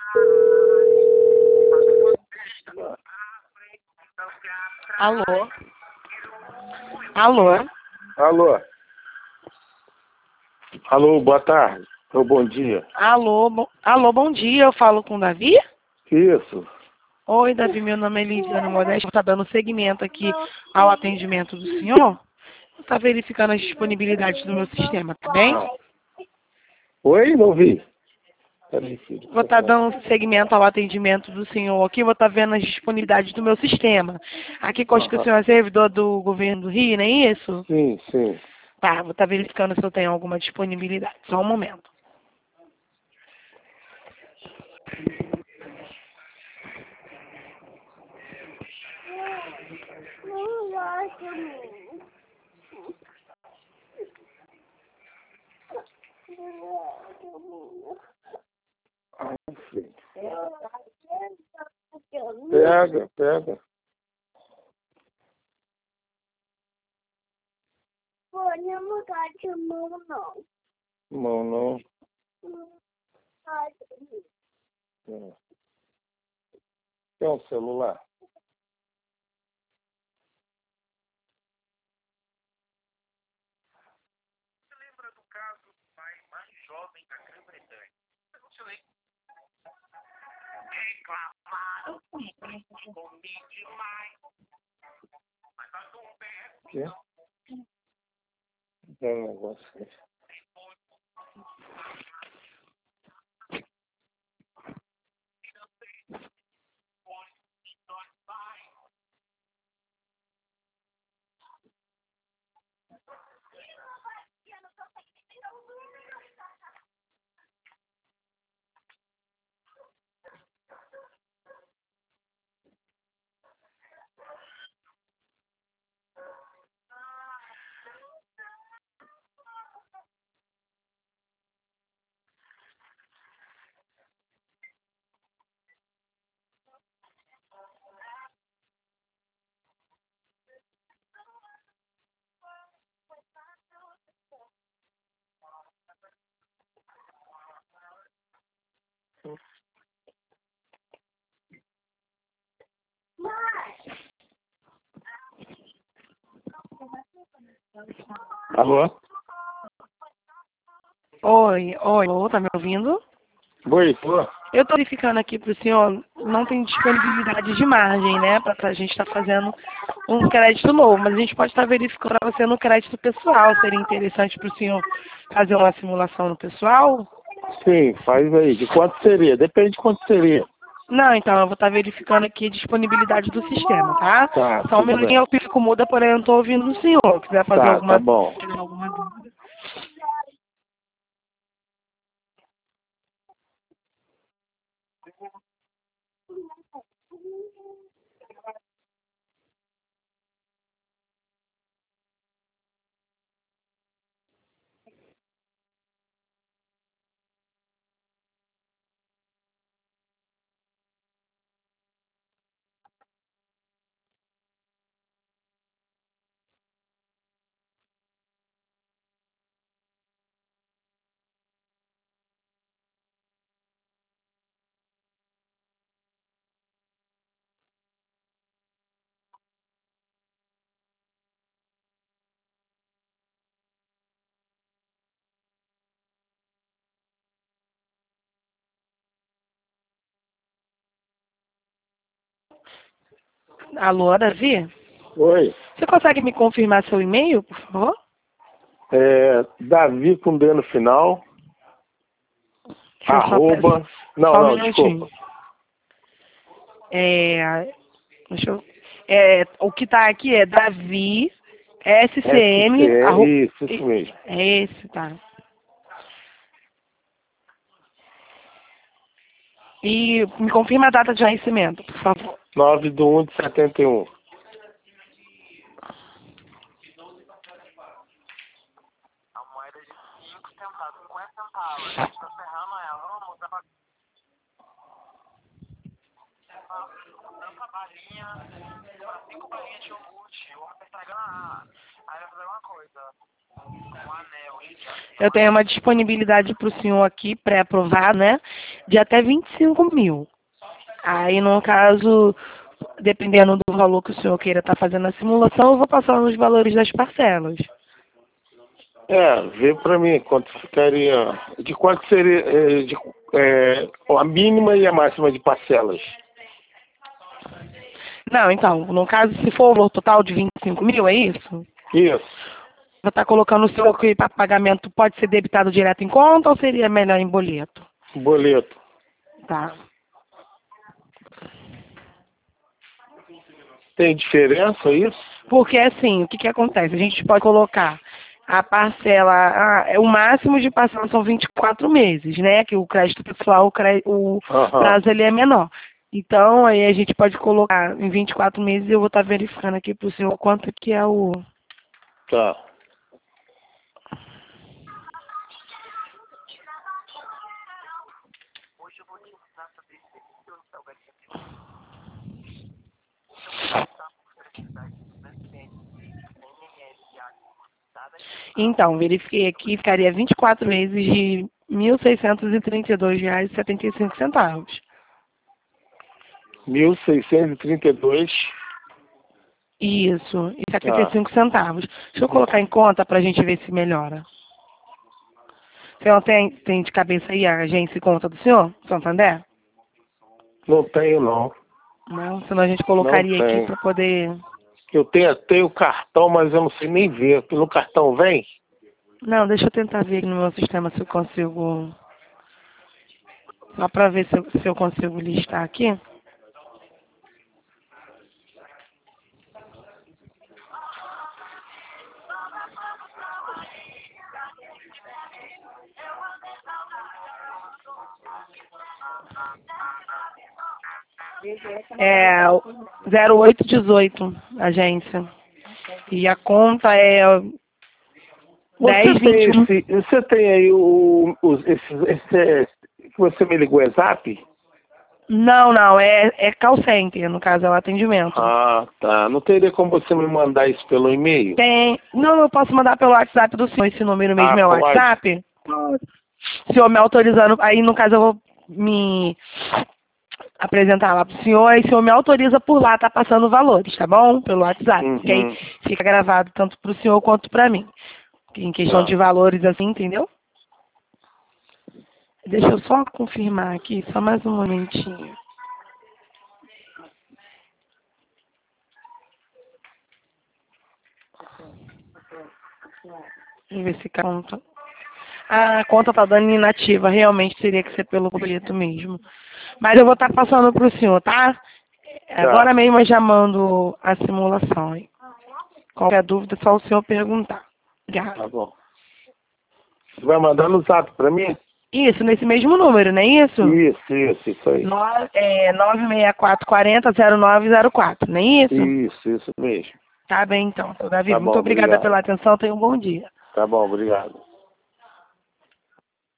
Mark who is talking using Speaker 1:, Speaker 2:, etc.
Speaker 1: Alô? Alô?
Speaker 2: Alô? Alô, boa tarde. Ou bom dia.
Speaker 1: Alô, bom dia. Eu falo com o Davi?
Speaker 2: Isso.
Speaker 1: Oi, Davi, meu nome é Lidiana Modeste. Está dando seguimento aqui ao atendimento do senhor. Está verificando as disponibilidades do meu sistema, tá bem?
Speaker 2: Oi, não vi. Peraí, filho.
Speaker 1: Vou estar dando seguimento ao atendimento do senhor aqui, vou estar vendo as disponibilidades do meu sistema. Aqui consta que o senhor é servidor do governo do Rio, não é isso?
Speaker 2: Sim, sim.
Speaker 1: Tá, vou estar verificando se eu tenho alguma disponibilidade. Só um momento.
Speaker 2: Ai, filho. Pega, pega. Não, não. É. Tem um celular? Quê? Tem um negócio aqui. Alô?
Speaker 1: Oi, tá me ouvindo?
Speaker 2: Oi, tô.
Speaker 1: Eu estou verificando aqui para o senhor, não tem disponibilidade de margem, né? Para a gente estar fazendo um crédito novo, mas a gente pode estar verificando para você no crédito pessoal. Seria interessante para o senhor fazer uma simulação no pessoal?
Speaker 2: Sim, faz aí. De quanto seria? Depende de quanto seria.
Speaker 1: Não, então eu vou estar verificando aqui a disponibilidade do sistema, tá?
Speaker 2: Tá,
Speaker 1: Só um
Speaker 2: tudo bem.
Speaker 1: minutinho, eu fico muda, porém eu não estou ouvindo o senhor. Se quiser fazer
Speaker 2: Tá bom.
Speaker 1: alguma dúvida. Alô, Davi?
Speaker 2: Oi.
Speaker 1: Você consegue me confirmar seu e-mail, por favor?
Speaker 2: Davi com D no final.
Speaker 1: Deixa eu só
Speaker 2: Arroba.
Speaker 1: só um
Speaker 2: Não,
Speaker 1: minutinho.
Speaker 2: desculpa.
Speaker 1: Deixa eu, o que está aqui é Davi SCM.
Speaker 2: Isso mesmo.
Speaker 1: É esse, tá? E me confirma a data de vencimento, por favor.
Speaker 2: 9/1/71.
Speaker 1: Eu tenho uma disponibilidade para o senhor aqui, pré-aprovado, né? De até 25 mil. Aí, no caso, dependendo do valor que o senhor queira estar fazendo a simulação, eu vou passar os valores das parcelas.
Speaker 2: Vê pra mim quanto ficaria. De quanto seria a mínima e a máxima de parcelas.
Speaker 1: Não, então, no caso, se for o valor total de 25 mil, é isso?
Speaker 2: Isso.
Speaker 1: Vou estar colocando o senhor que para pagamento pode ser debitado direto em conta ou seria melhor em boleto?
Speaker 2: Boleto.
Speaker 1: Tá.
Speaker 2: Tem diferença isso?
Speaker 1: Porque assim, o que acontece? A gente pode colocar a parcela, o máximo de parcela são 24 meses, né? Que o crédito pessoal, o prazo ele é menor. Então, aí a gente pode colocar em 24 meses e eu vou estar verificando aqui para o senhor quanto que é o...
Speaker 2: Tá.
Speaker 1: Então, verifiquei aqui, ficaria 24 meses de R$ 1.632,75.
Speaker 2: 1.632.
Speaker 1: Isso, e 75 centavos. Deixa eu colocar em conta para a gente ver se melhora. Você não tem de cabeça aí a agência e conta do senhor, Santander?
Speaker 2: Não tenho, não.
Speaker 1: Não, senão a gente colocaria aqui para poder...
Speaker 2: Eu tenho o cartão, mas eu não sei nem ver. No cartão vem?
Speaker 1: Não, deixa eu tentar ver aqui no meu sistema se eu consigo... Só para ver se eu consigo listar aqui. É 0818, agência. E a conta é 1021.
Speaker 2: Você tem aí esse que você me ligou, é Zap?
Speaker 1: Não, é call center, no caso, é o atendimento.
Speaker 2: Ah, tá. Não teria como você me mandar isso pelo e-mail?
Speaker 1: Tem. Não, eu posso mandar pelo WhatsApp do senhor. Esse número mesmo é o
Speaker 2: pode.
Speaker 1: WhatsApp? Pode. O senhor me autorizando, aí no caso eu vou me apresentar lá pro senhor, e o senhor me autoriza por lá, tá passando valores, tá bom? Pelo WhatsApp. Porque aí fica gravado tanto pro senhor quanto pra mim. Em questão de valores assim, entendeu? Deixa eu só confirmar aqui, só mais um momentinho. Deixa eu ver se conta. A conta tá dando inativa, realmente teria que ser pelo boleto mesmo. Mas eu vou estar passando pro senhor, tá? Agora mesmo eu já mando a simulação, hein? Qualquer dúvida, é só o senhor perguntar. Obrigada.
Speaker 2: Tá bom. Você vai mandar no Zap pra mim?
Speaker 1: Isso, nesse mesmo número, não é isso?
Speaker 2: Isso aí.
Speaker 1: 964400904, não é isso?
Speaker 2: Isso mesmo.
Speaker 1: Tá bem, então, seu Davi.
Speaker 2: Tá
Speaker 1: Muito
Speaker 2: bom,
Speaker 1: obrigada
Speaker 2: obrigado.
Speaker 1: pela atenção. Tenha um bom dia.
Speaker 2: Tá bom, obrigado.